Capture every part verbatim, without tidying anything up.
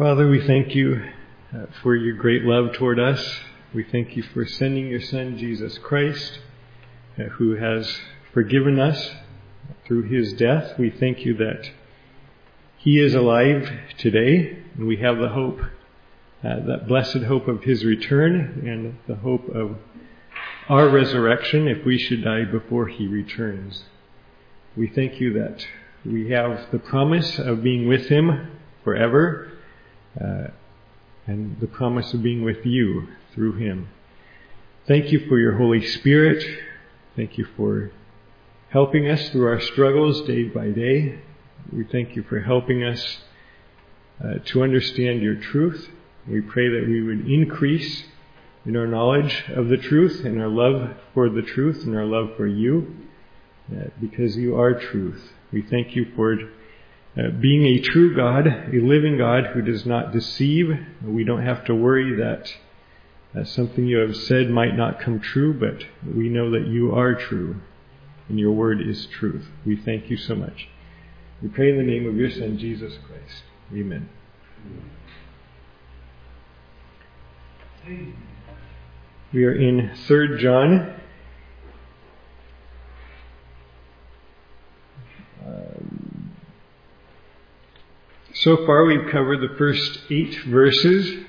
Father, we thank you uh, for your great love toward us. We thank you for sending your Son, Jesus Christ, uh, who has forgiven us through his death. We thank you that he is alive today, and we have the hope, uh, that blessed hope of his return and the hope of our resurrection if we should die before he returns. We thank you that we have the promise of being with him forever, uh, and the promise of being with you through him. Thank you for your Holy Spirit. Thank you for helping us through our struggles day by day. We thank you for helping us uh, to understand your truth. We pray that we would increase in our knowledge of the truth and our love for the truth and our love for you, uh, because you are truth. We thank you for uh, being a true God, a living God who does not deceive. We don't have to worry that uh, something you have said might not come true, but we know that you are true and your word is truth. We thank you so much. We pray in the name of your Son, Jesus Christ. Amen. We are in Third John. Um, so far we've covered the first eight verses.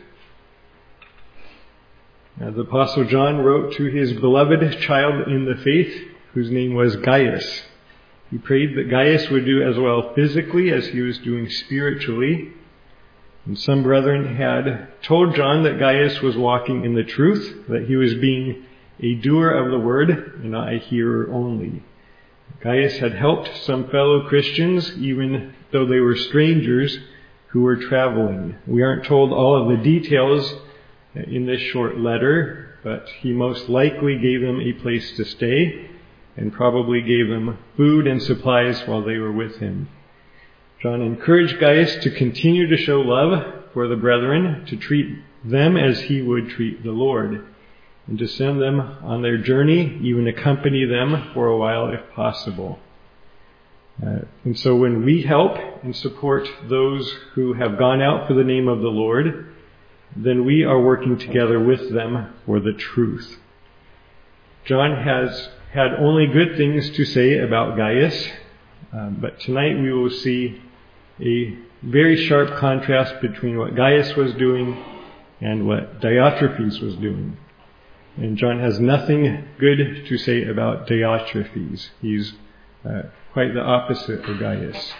Uh, the Apostle John wrote to his beloved child in the faith, whose name was Gaius. He prayed that Gaius would do as well physically as he was doing spiritually. And some brethren had told John that Gaius was walking in the truth, that he was being a doer of the word and not a hearer only. Gaius had helped some fellow Christians, even though they were strangers who were traveling. We aren't told all of the details in this short letter, but he most likely gave them a place to stay and probably gave them food and supplies while they were with him. John encouraged Gaius to continue to show love for the brethren, to treat them as he would treat the Lord, and to send them on their journey, even accompany them for a while if possible. Uh, and so when we help and support those who have gone out for the name of the Lord, then we are working together with them for the truth. John has had only good things to say about Gaius, um, but tonight we will see a very sharp contrast between what Gaius was doing and what Diotrephes was doing. And John has nothing good to say about Diotrephes. He's uh, quite the opposite of Gaius.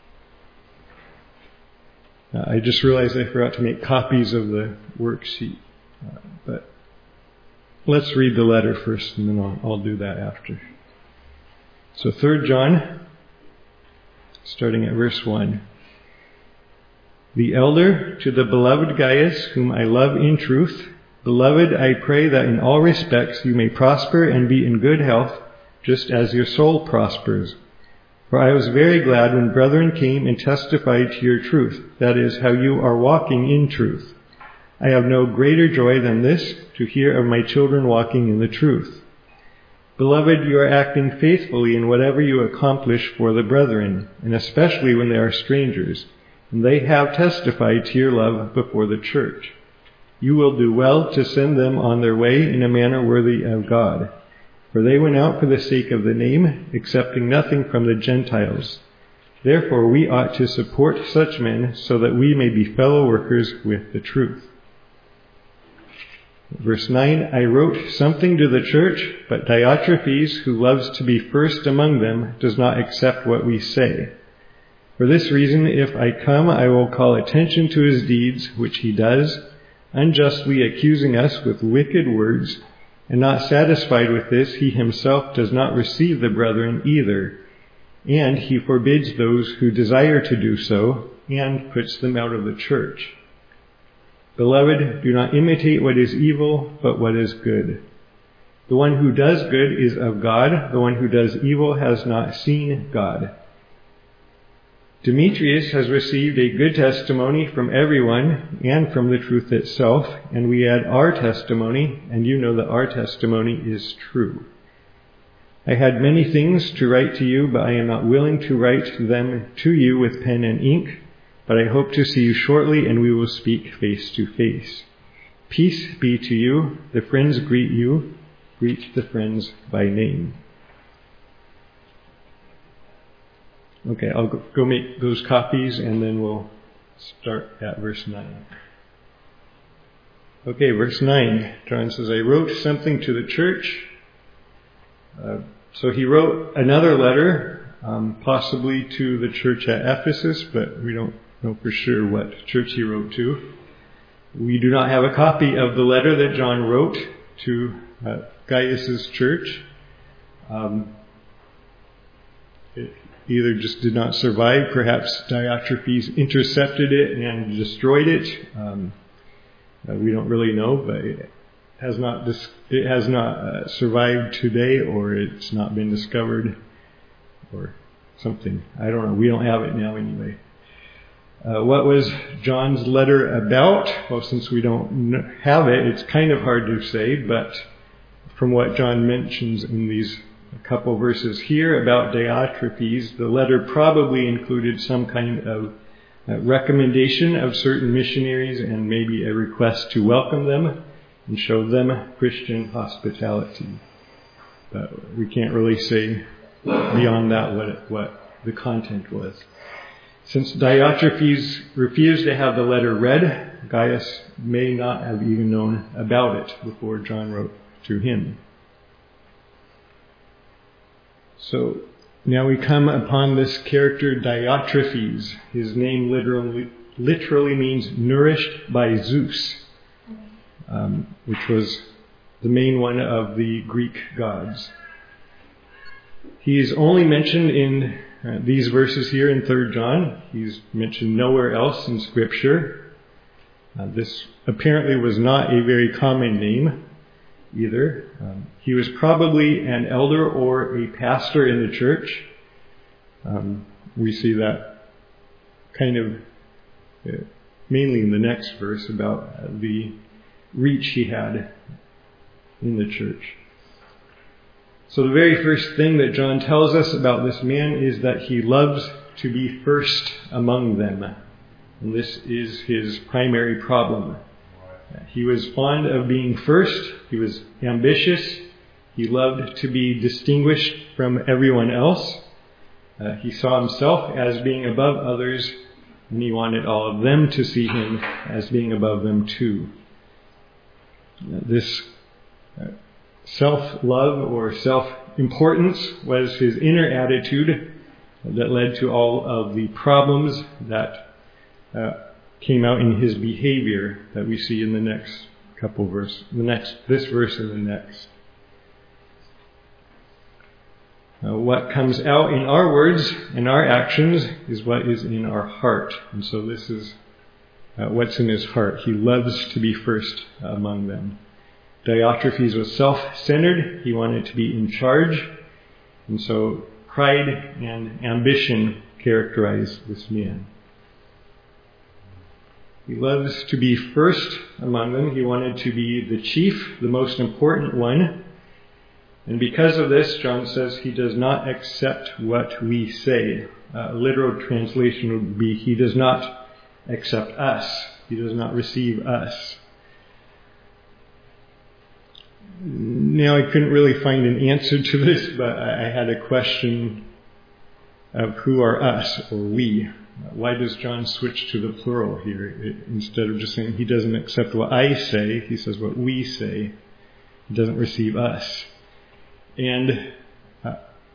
Uh, I just realized I forgot to make copies of the worksheet. Uh, but let's read the letter first, and then I'll, I'll do that after. So Third John, starting at verse one. The elder to the beloved Gaius, whom I love in truth. Beloved, I pray that in all respects you may prosper and be in good health, just as your soul prospers. For I was very glad when brethren came and testified to your truth, that is, how you are walking in truth. I have no greater joy than this, to hear of my children walking in the truth. Beloved, you are acting faithfully in whatever you accomplish for the brethren, and especially when they are strangers, and they have testified to your love before the church. You will do well to send them on their way in a manner worthy of God. For they went out for the sake of the name, accepting nothing from the Gentiles. Therefore we ought to support such men so that we may be fellow workers with the truth. Verse nine, I wrote something to the church, but Diotrephes, who loves to be first among them, does not accept what we say. For this reason, if I come, I will call attention to his deeds, which he does, unjustly accusing us with wicked words, and not satisfied with this, he himself does not receive the brethren either, and he forbids those who desire to do so, and puts them out of the church. Beloved, do not imitate what is evil, but what is good. The one who does good is of God, the one who does evil has not seen God. Demetrius has received a good testimony from everyone and from the truth itself, and we add our testimony, and you know that our testimony is true. I had many things to write to you, but I am not willing to write them to you with pen and ink, but I hope to see you shortly, and we will speak face to face. Peace be to you. The friends greet you. Greet the friends by name. Okay, I'll go make those copies, and then we'll start at verse nine. Okay, verse nine. John says, I wrote something to the church. Uh, so he wrote another letter, um, possibly to the church at Ephesus, but we don't know for sure what church he wrote to. We do not have a copy of the letter that John wrote to uh, Gaius' church. Um, it either just did not survive, perhaps Diotrephes intercepted it and destroyed it. Um, uh, we don't really know, but it has not dis- it has not uh, survived today, or it's not been discovered, or something. I don't know. We don't have it now anyway. Uh, what was John's letter about? Well, since we don't have it, it's kind of hard to say, but from what John mentions in these couple verses here about Diotrephes, the letter probably included some kind of uh, recommendation of certain missionaries and maybe a request to welcome them and show them Christian hospitality. But we can't really say beyond that what, what the content was. Since Diotrephes refused to have the letter read, Gaius may not have even known about it before John wrote to him. So now we come upon this character Diotrephes. His name literally, literally means nourished by Zeus, um, which was the main one of the Greek gods. He is only mentioned in Uh, these verses here in Third John. He's mentioned nowhere else in Scripture. Uh, this apparently was not a very common name either. Um, he was probably an elder or a pastor in the church. Um, we see that kind of uh, mainly in the next verse about uh, the reach he had in the church. So the very first thing that John tells us about this man is that he loves to be first among them. And this is his primary problem. He was fond of being first. He was ambitious. He loved to be distinguished from everyone else. Uh, he saw himself as being above others, and he wanted all of them to see him as being above them too. Uh, this uh, Self-love or self-importance was his inner attitude that led to all of the problems that uh, came out in his behavior that we see in the next couple verses, the next, this verse and the next. Uh, what comes out in our words and our actions is what is in our heart, and so this is uh, what's in his heart. He loves to be first among them. Diotrephes was self-centered. He wanted to be in charge. And so pride and ambition characterize this man. He loves to be first among them. He wanted to be the chief, the most important one. And because of this, John says he does not accept what we say. A literal translation would be, he does not accept us. He does not receive us. Now, I couldn't really find an answer to this, but I had a question of who are us or we. Why does John switch to the plural here? It, instead of just saying he doesn't accept what I say, he says what we say. He doesn't receive us. And uh,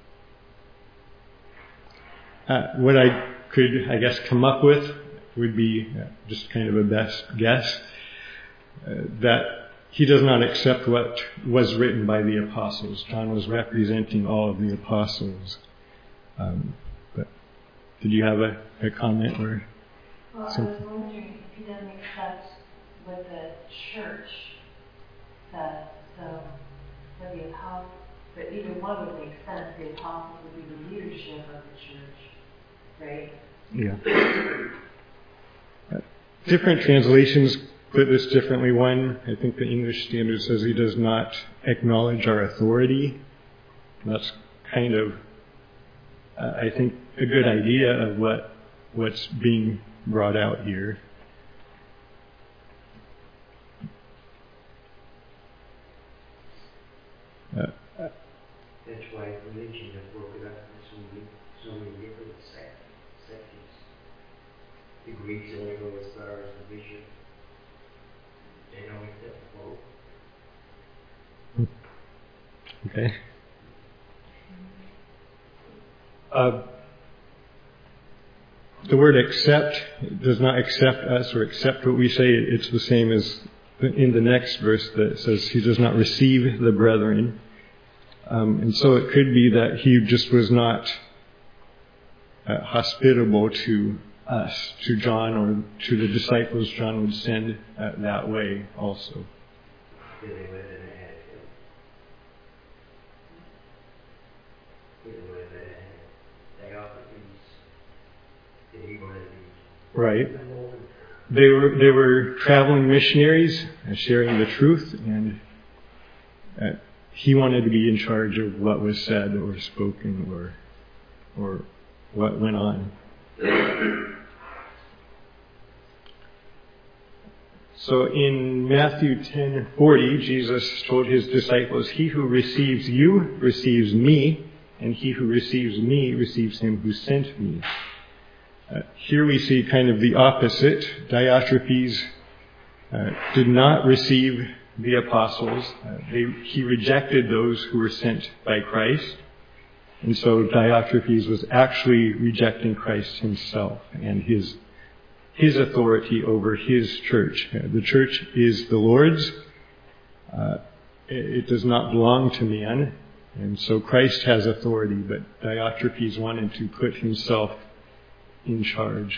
uh, what I could, I guess, come up with would be uh, just kind of a best guess, uh, that he does not accept what was written by the apostles. John was representing all of the apostles. Um, but did you have a, a comment or well, something? I was wondering if he doesn't accept what the church says. So, for the apostles, but either one would make sense. The apostles would be the leadership of the church, right? Yeah. Uh, different translations put this differently. One, I think the English Standard says he does not acknowledge our authority. That's kind of, uh, I think, a good idea of what what's being brought out here. Uh, That's why religion has broken up in so many, so many different sect, sections. The Greeks only go as far as the bishop. They don't accept the Pope. Okay. Uh, the word accept does not accept us or accept what we say. It's the same as in the next verse that says he does not receive the brethren. Um, and so it could be that he just was not uh, hospitable to us, to John or to the disciples John would send uh, that way also. Did they live in a head? Did they live in a head? They offered these. Did he want to be? Right. They were they were traveling missionaries and sharing the truth, and uh, he wanted to be in charge of what was said or spoken or or what went on. So in Matthew ten forty, Jesus told his disciples, "He who receives you receives me, and he who receives me receives him who sent me." Uh, here we see kind of the opposite. Diotrephes uh, did not receive the apostles. Uh, they, he rejected those who were sent by Christ. And so Diotrephes was actually rejecting Christ himself and his his authority over his church. Uh, the church is the Lord's. Uh, it, it does not belong to man. And so Christ has authority, but Diotrephes wanted to put himself in charge.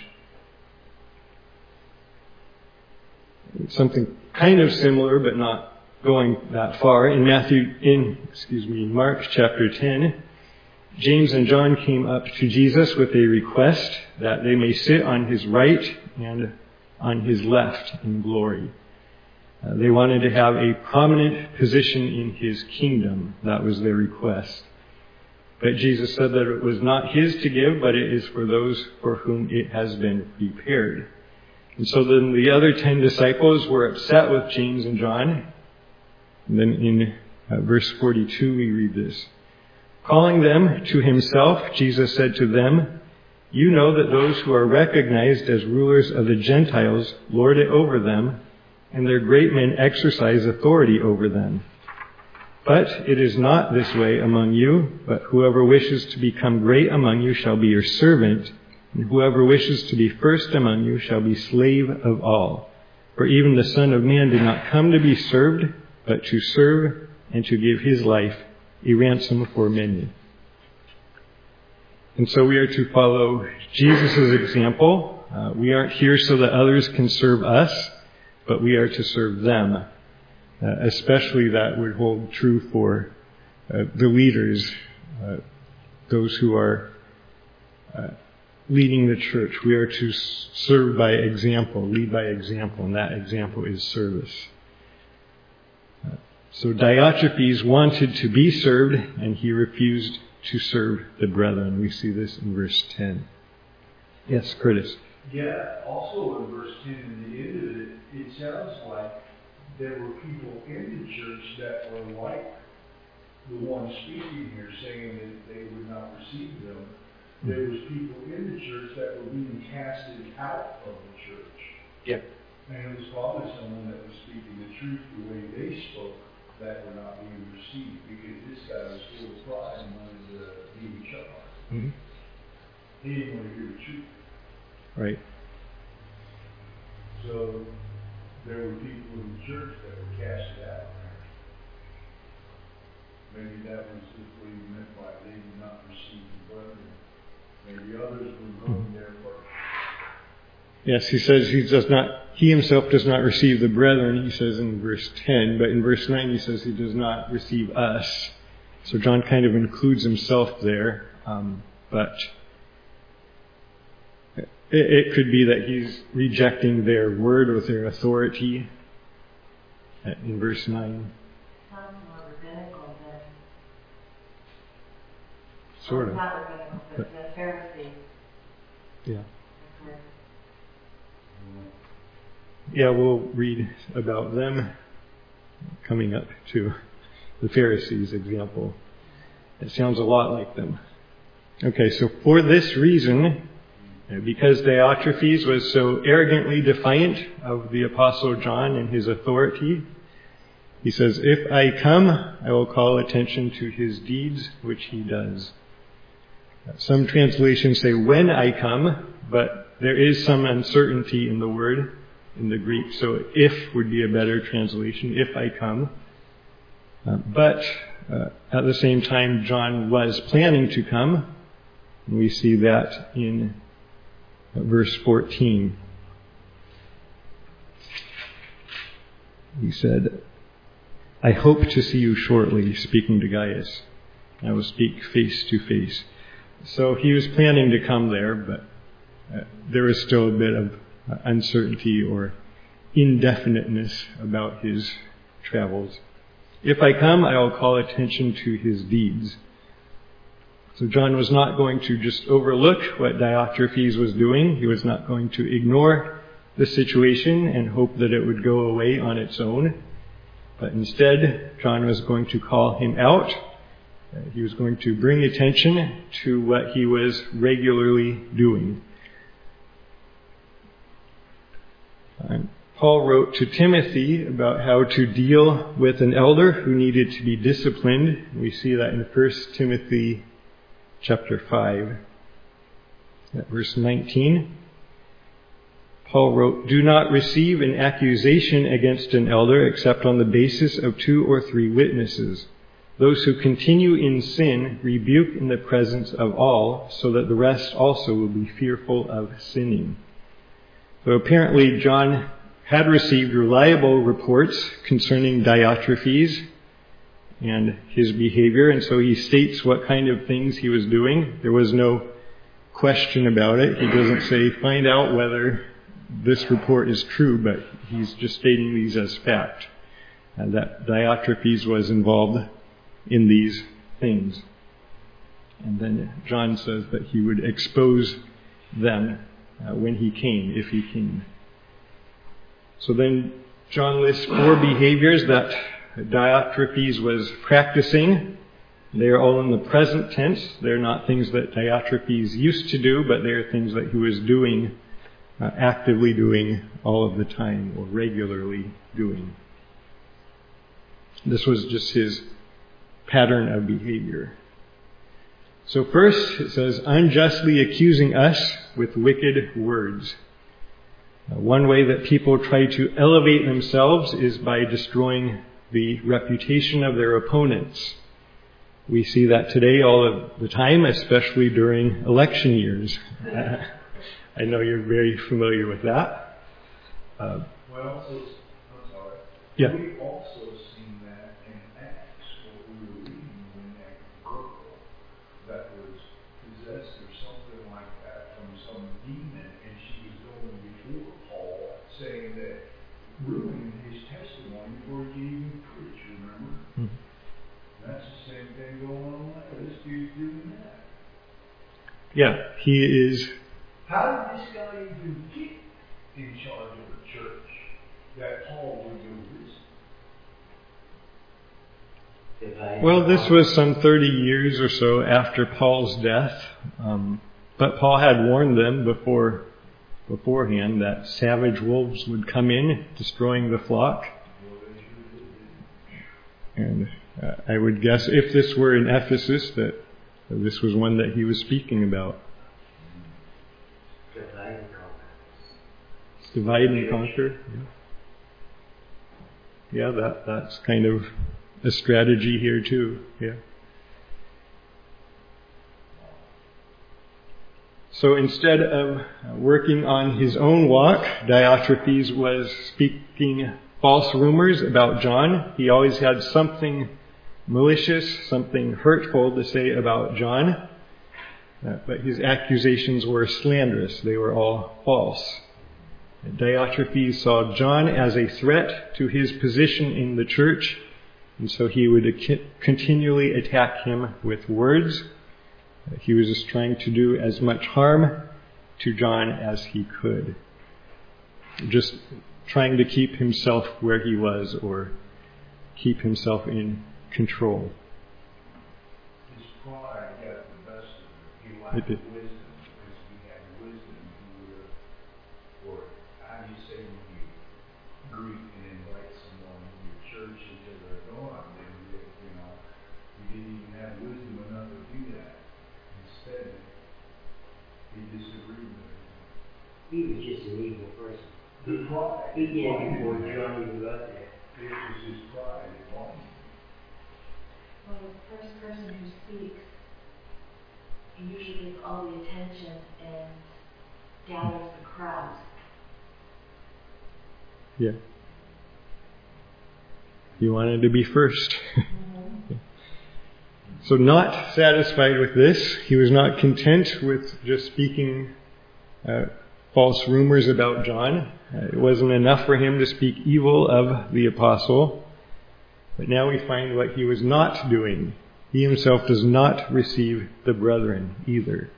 Something kind of similar, but not going that far. In Matthew, in excuse me, Mark chapter ten, James and John came up to Jesus with a request that they may sit on his right and on his left in glory. Uh, they wanted to have a prominent position in his kingdom. That was their request. But Jesus said that it was not his to give, but it is for those for whom it has been prepared. And so then the other ten disciples were upset with James and John. And then in uh, verse forty-two we read this. Calling them to himself, Jesus said to them, "You know that those who are recognized as rulers of the Gentiles lord it over them, and their great men exercise authority over them. But it is not this way among you, but whoever wishes to become great among you shall be your servant, and whoever wishes to be first among you shall be slave of all. For even the Son of Man did not come to be served, but to serve and to give his life a ransom for many." And so we are to follow Jesus' example. Uh, we aren't here so that others can serve us, but we are to serve them. Uh, especially that would hold true for uh, the leaders, uh, those who are uh, leading the church. We are to serve by example, lead by example, and that example is service. Uh, so Diotrephes wanted to be served, and he refused to serve the brethren. We see this in verse ten. Yes, Curtis. Yeah, also in verse ten, in the end of it, it sounds like there were people in the church that were like the one speaking here, saying that they would not receive them. There was people in the church that were being casted out of the church. Yep. And it was probably someone that was speaking the truth the way they spoke that were not being received, because this guy was full of pride and wanted to be in charge. Mm-hmm. He didn't want to hear the truth. Right. So there were people in the church that were casted out. Maybe that was what he meant by they did not receive the brethren. Maybe others were going there first. Yes, he says he does not, he himself does not receive the brethren, he says in verse ten, but in verse nine he says he does not receive us. So John kind of includes himself there, um, but it, it could be that he's rejecting their word or their authority in verse nine. Sounds more rabbinical than... Sort of. Not rabbinical, but the Pharisees. Yeah. Yeah, we'll read about them coming up to the Pharisees' example. It sounds a lot like them. Okay, so for this reason, because Diotrephes was so arrogantly defiant of the Apostle John and his authority, he says, "If I come, I will call attention to his deeds, which he does." Some translations say, "when I come," but there is some uncertainty in the word in the Greek, so "if" would be a better translation, "if I come." Uh, but uh, at the same time, John was planning to come, and we see that in uh, verse fourteen. He said, "I hope to see you shortly," speaking to Gaius. "I will speak face to face." So he was planning to come there, but uh, there was still a bit of uh, uncertainty or indefiniteness about his travels. "If I come, I will call attention to his deeds." So John was not going to just overlook what Diotrephes was doing. He was not going to ignore the situation and hope that it would go away on its own. But instead, John was going to call him out. He was going to bring attention to what he was regularly doing. Um, Paul wrote to Timothy about how to deal with an elder who needed to be disciplined. We see that in First Timothy chapter five, at verse nineteen. Paul wrote, "Do not receive an accusation against an elder except on the basis of two or three witnesses. Those who continue in sin rebuke in the presence of all, so that the rest also will be fearful of sinning." So apparently John had received reliable reports concerning Diotrephes and his behavior, and so he states what kind of things he was doing. There was no question about it. He doesn't say, "Find out whether this report is true," but he's just stating these as fact, and that Diotrephes was involved in these things. And then John says that he would expose them uh, when he came, if he came. So then John lists four behaviors that Diotrephes was practicing. They are all in the present tense. They're not things that Diotrephes used to do, but they're things that he was doing, uh, actively doing all of the time, or regularly doing. This was just his pattern of behavior. So first, it says, unjustly accusing us with wicked words. Uh, one way that people try to elevate themselves is by destroying the reputation of their opponents. We see that today all of the time, especially during election years. Uh, I know you're very familiar with that. Uh, well, so, I'm sorry. Yeah. We've also seen that in Acts, what we were reading when that girl that was possessed or something like that from some demon, and she was going before Paul saying that ruining his testimony before he even preached, remember? Mm-hmm. That's the same thing going on there. This dude's doing that. Yeah, he is. How did this guy even get in charge of a church that Paul would go visit? Well, this was some thirty years or so after Paul's death. Um, but Paul had warned them before beforehand that savage wolves would come in, destroying the flock. And uh, I would guess if this were in Ephesus, that uh, this was one that he was speaking about. Divide and conquer. Divide and conquer. Yeah, yeah that, that's kind of a strategy here too. Yeah. So instead of working on his own walk, Diotrephes was speaking false rumors about John. He always had something malicious, something hurtful to say about John. Uh, but his accusations were slanderous. They were all false. Diotrephes saw John as a threat to his position in the church, and so he would ac- continually attack him with words. Uh, he was just trying to do as much harm to John as he could. Just trying to keep himself where he was or keep himself in control. His pride got the best of him. He lacked wisdom, because if he had wisdom, he would have, or how do you say when you greet and invite someone in your church into their dorm, then you, you know, you didn't even have wisdom enough to do that. Instead, he disagreed with him. He was just an evil person. The pride. He did it before John even got there. It was his pride that won him. Well, the first person who speaks, he usually gets all the attention and gathers the crowd. Yeah. He wanted to be first. Mm-hmm. So not satisfied with this, he was not content with just speaking uh, false rumors about John. Uh, it wasn't enough for him to speak evil of the apostle. But now we find what he was not doing. He himself does not receive the brethren either.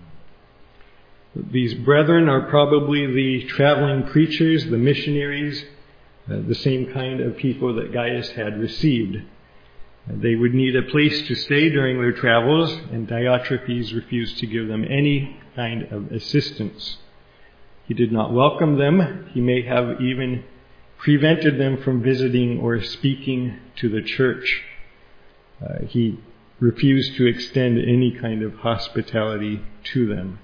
These brethren are probably the traveling preachers, the missionaries, uh, the same kind of people that Gaius had received. Uh, they would need a place to stay during their travels, and Diotrephes refused to give them any kind of assistance. He did not welcome them. He may have even prevented them from visiting or speaking to the church. Uh, he refused to extend any kind of hospitality to them.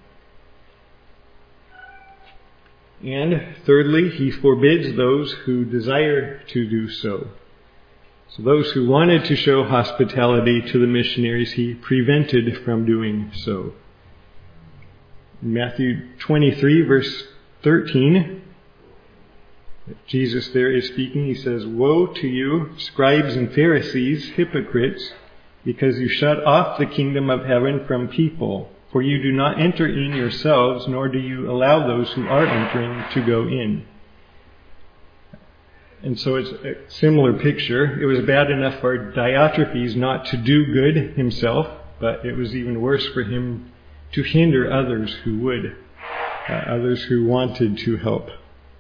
And thirdly, he forbids those who desire to do so. So those who wanted to show hospitality to the missionaries, he prevented from doing so. In Matthew twenty-three, verse thirteen, Jesus there is speaking. He says, "Woe to you, scribes and Pharisees, hypocrites, because you shut off the kingdom of heaven from people. For you do not enter in yourselves, nor do you allow those who are entering to go in." And so it's a similar picture. It was bad enough for Diotrephes not to do good himself, but it was even worse for him to hinder others who would, uh, others who wanted to help.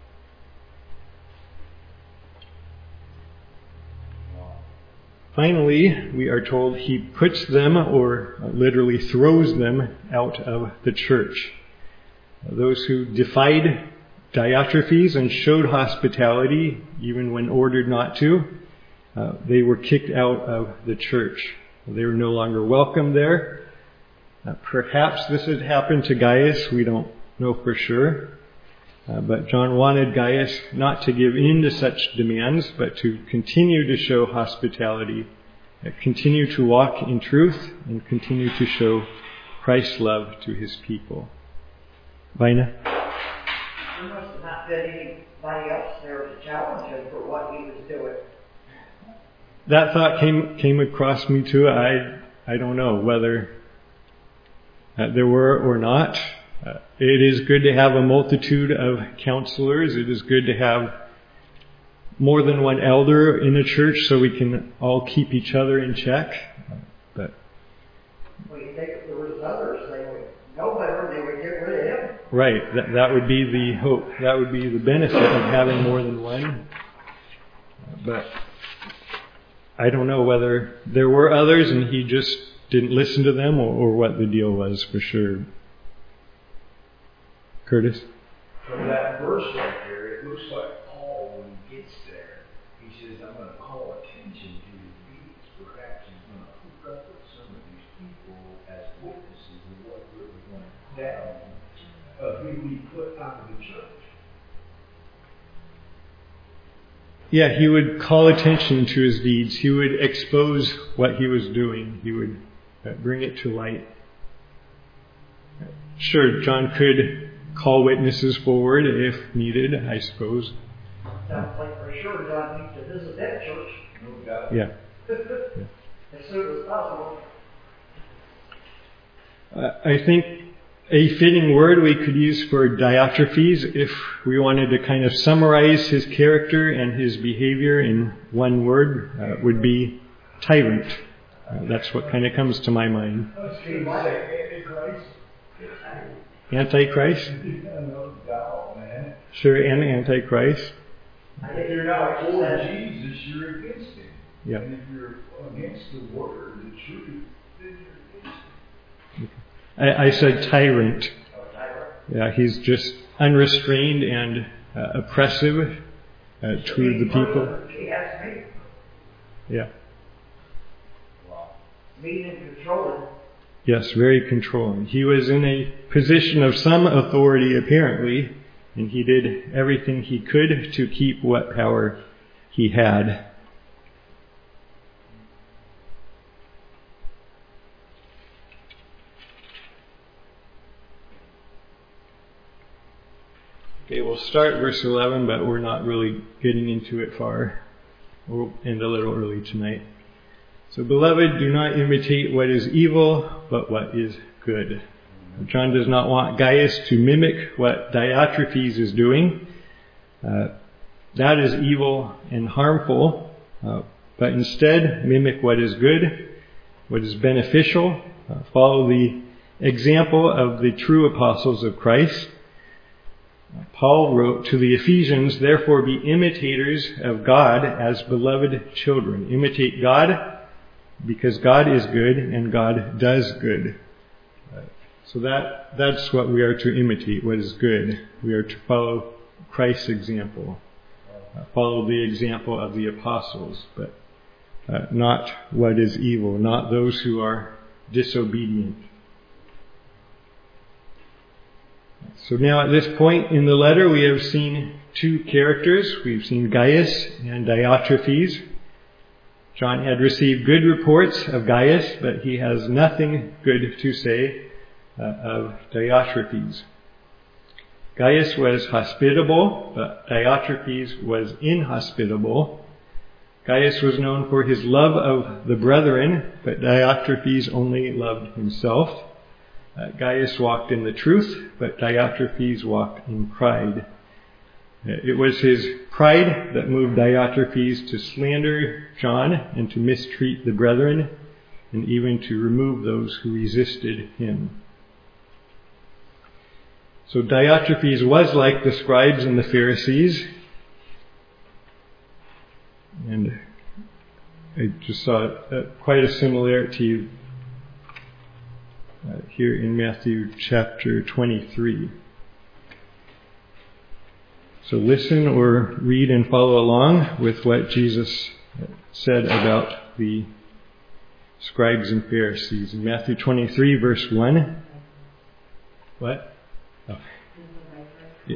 Finally, we are told he puts them, or literally throws them, out of the church. Those who defied Diotrephes and showed hospitality, even when ordered not to, uh, they were kicked out of the church. They were no longer welcome there. Uh, perhaps this had happened to Gaius. We don't know for sure. Uh, but John wanted Gaius not to give in to such demands, but to continue to show hospitality, uh, continue to walk in truth, and continue to show Christ's love to his people. Vina? There must have not been anybody else there to challenge him for what he was doing. That thought came came across me too. I I don't know whether uh, there were or not. Uh, it is good to have a multitude of counselors. It is good to have more than one elder in a church so we can all keep each other in check. But Well, you think if there was others, they would know better, they would get rid of him. right, that that would be the hope. That would be the benefit of having more than one. But I don't know whether there were others and he just didn't listen to them, or, or what the deal was for sure. Curtis? From that verse right there, it looks like Paul, when he gets there, he says, I'm going to call attention to his deeds. Perhaps he's going to hook up with some of these people as witnesses of what really went down, of who we put out of the church. Yeah, he would call attention to his deeds. He would expose what he was doing. He would uh, bring it to light. Sure, John could call witnesses forward if needed, I suppose. Sounds like for sure John needs to visit that church. No doubt. Yeah. As soon as possible. Uh, I think a fitting word we could use for Diotrephes, if we wanted to kind of summarize his character and his behavior in one word, uh, would be tyrant. Uh, that's what kind of comes to my mind. Seems like Antichrist. Antichrist? No doubt, man. Sure, and Antichrist. If you're not For accepted, Jesus, you're against him. Yeah. And if you're against the word, the truth, then you're against him. I, I said tyrant. oh, tyrant. Yeah, he's just unrestrained and uh, oppressive uh, to the people. He has me. Yeah. Wow. Being and controlling. Yes, very controlling. He was in a position of some authority, apparently, and he did everything he could to keep what power he had. Okay, we'll start verse eleven, but we're not really getting into it far. We'll end a little early tonight. So, beloved, do not imitate what is evil, but what is good. John does not want Gaius to mimic what Diotrephes is doing. Uh, that is evil and harmful, uh, but instead mimic what is good, what is beneficial. Uh, follow the example of the true apostles of Christ. Paul wrote to the Ephesians, therefore be imitators of God as beloved children. Imitate God because God is good and God does good. So that that's what we are to imitate, what is good. We are to follow Christ's example. Uh, follow the example of the apostles, but uh, not what is evil, not those who are disobedient. So now at this point in the letter we have seen two characters. We've seen Gaius and Diotrephes. John had received good reports of Gaius, but he has nothing good to say uh, of Diotrephes. Gaius was hospitable, but Diotrephes was inhospitable. Gaius was known for his love of the brethren, but Diotrephes only loved himself. Uh, Gaius walked in the truth, but Diotrephes walked in pride. It was his pride that moved Diotrephes to slander John and to mistreat the brethren and even to remove those who resisted him. So Diotrephes was like the scribes and the Pharisees. And I just saw uh, quite a similarity uh, here in Matthew chapter twenty-three. So listen or read and follow along with what Jesus said about the scribes and Pharisees. In Matthew twenty-three, verse one. What? Oh. Yeah.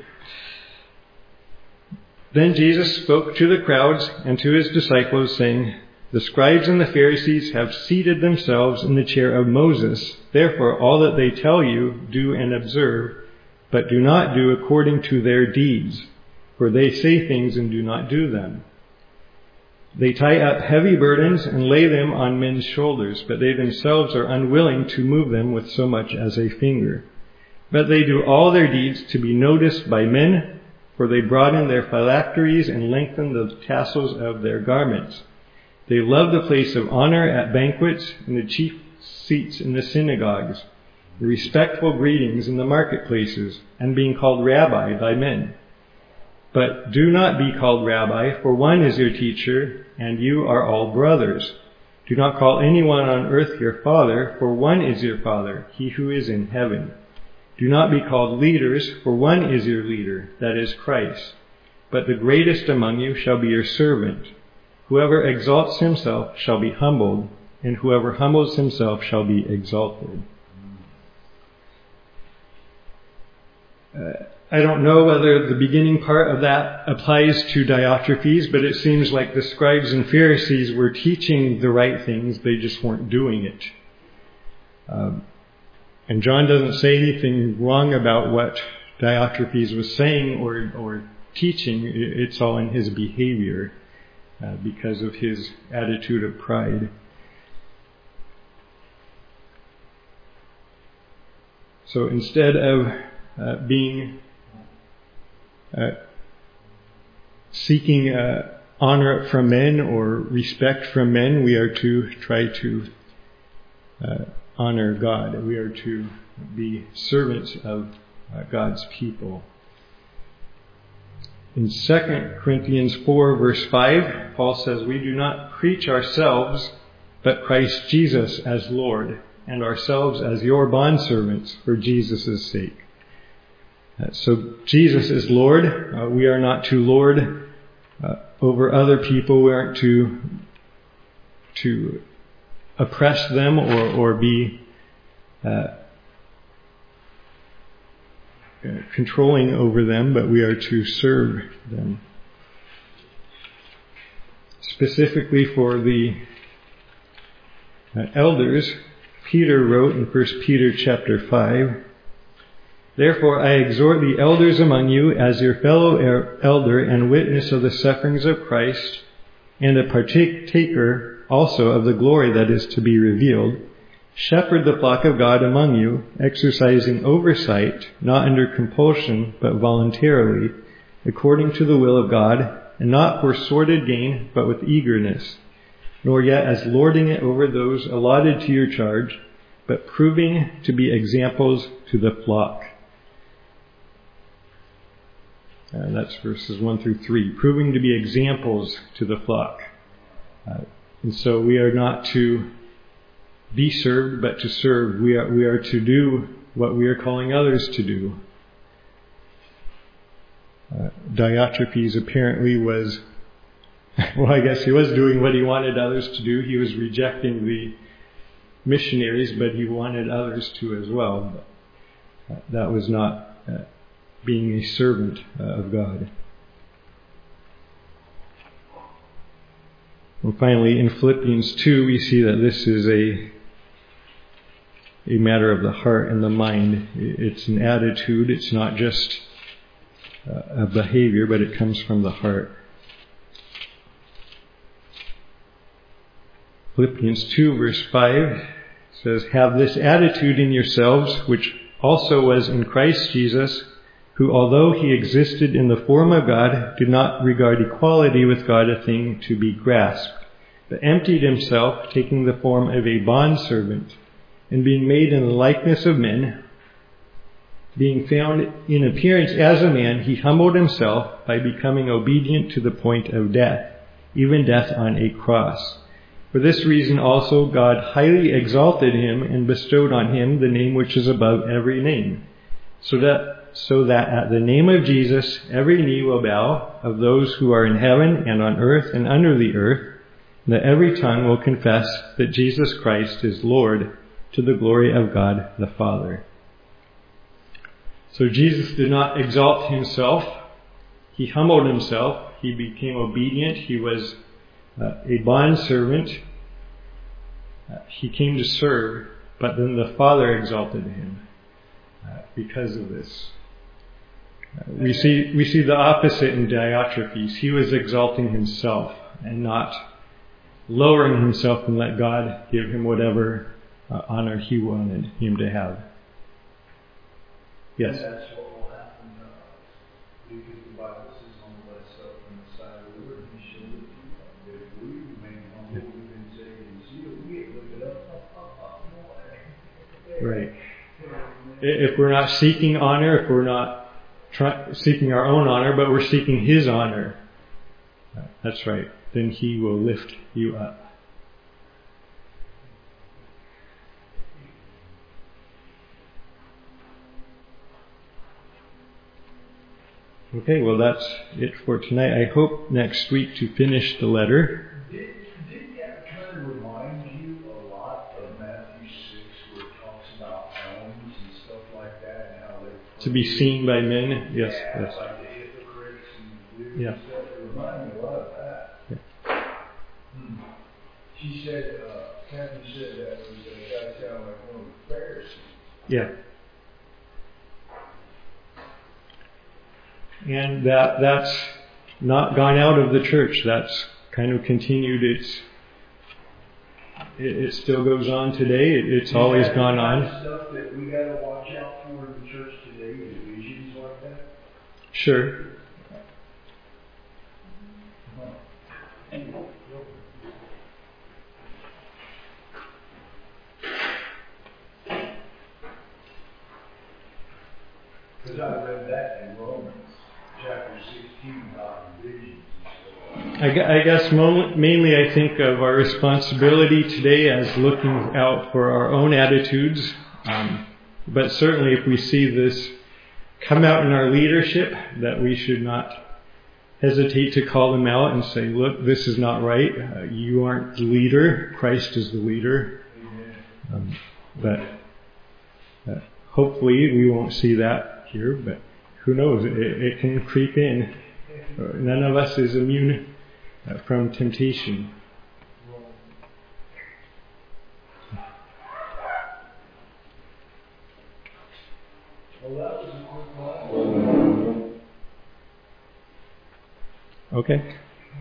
Then Jesus spoke to the crowds and to his disciples, saying, the scribes and the Pharisees have seated themselves in the chair of Moses. Therefore, all that they tell you, do and observe, but do not do according to their deeds. For they say things and do not do them. They tie up heavy burdens and lay them on men's shoulders, but they themselves are unwilling to move them with so much as a finger. But they do all their deeds to be noticed by men, for they broaden their phylacteries and lengthen the tassels of their garments. They love the place of honor at banquets and the chief seats in the synagogues, the respectful greetings in the marketplaces, and being called rabbi by men. But do not be called rabbi, for one is your teacher, and you are all brothers. Do not call anyone on earth your father, for one is your Father, he who is in heaven. Do not be called leaders, for one is your leader, that is Christ. But the greatest among you shall be your servant. Whoever exalts himself shall be humbled, and whoever humbles himself shall be exalted. Uh, I don't know whether the beginning part of that applies to Diotrephes, but it seems like the scribes and Pharisees were teaching the right things, they just weren't doing it. Um, and John doesn't say anything wrong about what Diotrephes was saying or, or teaching. It's all in his behavior uh, because of his attitude of pride. So instead of uh, being Uh, seeking uh, honor from men or respect from men, we are to try to uh, honor God. We are to be servants of uh, God's people. In Second Corinthians four, verse five, Paul says, "We do not preach ourselves, but Christ Jesus as Lord, and ourselves as your bondservants for Jesus' sake." Uh, so Jesus is Lord. Uh, we are not to lord uh, over other people. We aren't to to oppress them or, or be uh, Uh, controlling over them, but we are to serve them. Specifically for the uh, elders, Peter wrote in First Peter chapter five, "Therefore I exhort the elders among you as your fellow er- elder and witness of the sufferings of Christ, and a partaker also of the glory that is to be revealed. Shepherd the flock of God among you, exercising oversight, not under compulsion, but voluntarily, according to the will of God, and not for sordid gain, but with eagerness, nor yet as lording it over those allotted to your charge, but proving to be examples to the flock." Uh, that's verses one through three. Proving to be examples to the flock. Uh, and so we are not to be served, but to serve. We are, we are to do what we are calling others to do. Uh, Diotrephes apparently was, well, I guess he was doing what he wanted others to do. He was rejecting the missionaries, but he wanted others to as well. But uh, that was not uh, being a servant uh, of God. And finally, in Philippians two, we see that this is a a matter of the heart and the mind. It's an attitude. It's not just a behavior, but it comes from the heart. Philippians two, verse five says, "Have this attitude in yourselves, which also was in Christ Jesus, who, although he existed in the form of God, did not regard equality with God a thing to be grasped, but emptied himself, taking the form of a bondservant, and being made in the likeness of men, being found in appearance as a man, he humbled himself by becoming obedient to the point of death, even death on a cross. For this reason also God highly exalted him and bestowed on him the name which is above every name, so that so that at the name of Jesus every knee will bow, of those who are in heaven and on earth and under the earth, and that every tongue will confess that Jesus Christ is Lord, to the glory of God the Father." So Jesus did not exalt himself. He humbled himself. He became obedient. He was uh, a bondservant. Uh, he came to serve, but then the Father exalted him uh, because of this. Uh, we see we see the opposite in Diotrephes. He was exalting himself and not lowering himself and let God give him whatever Uh, honor he wanted him to have. Yes? And that's what will happen to us. Because the Bible says, "Humble thyself in the sight of the Lord, and he shall lift you up." But if we remain humble, we've been saved and sealed, we get lifted up, up, up, up, more. Right. If we're not seeking honor, if we're not try, seeking our own honor, but we're seeking his honor, that's right, then he will lift you up. Okay, well that's it for tonight. I hope next week to finish the letter. Did, did that kind of remind you a lot of Matthew six, where it talks about alms and stuff like that, and how they To be seen by men? Yes, yeah, yes. like the hypocrites and leaders Yeah. and stuff. It reminded me a lot of that. Yeah. Hmm. She said, uh, Kathy said that was that guy sounded like one of the Pharisees. Yeah. And that that's not gone out of the church. That's kind of continued. It's it, it still goes on today. It, it's Is always that gone the kind on. of stuff that we got to watch out for in the church today, divisions like that. Sure. Because I read that in Romans chapter sixteen. teaching about divisions and stuff. I gu- I guess mo- mainly I think of our responsibility today as looking out for our own attitudes. Um, but certainly if we see this come out in our leadership, that we should not hesitate to call them out and say, look, this is not right. Uh, you aren't the leader. Christ is the leader. Um, but uh, hopefully we won't see that here, but who knows? It, it can creep in. Uh, none of us is immune uh, from temptation. Well, that was a quick one. Okay.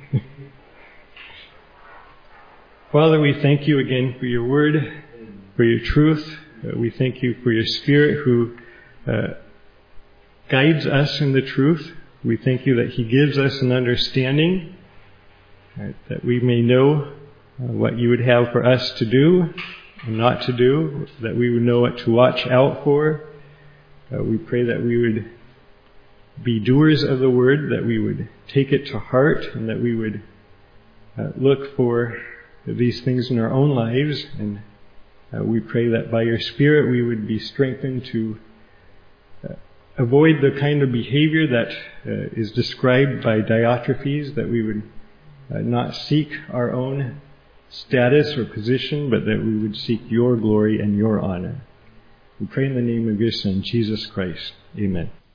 Father, we thank you again for your word, for your truth. Uh, we thank you for your Spirit who uh, guides us in the truth. We thank you that he gives us an understanding, right, that we may know uh, what you would have for us to do and not to do, that we would know what to watch out for. Uh, we pray that we would be doers of the word, that we would take it to heart, and that we would uh, look for these things in our own lives. And uh, we pray that by your Spirit we would be strengthened to uh, avoid the kind of behavior that uh, is described by Diotrephes, that we would uh, not seek our own status or position, but that we would seek your glory and your honor. We pray in the name of your Son, Jesus Christ. Amen.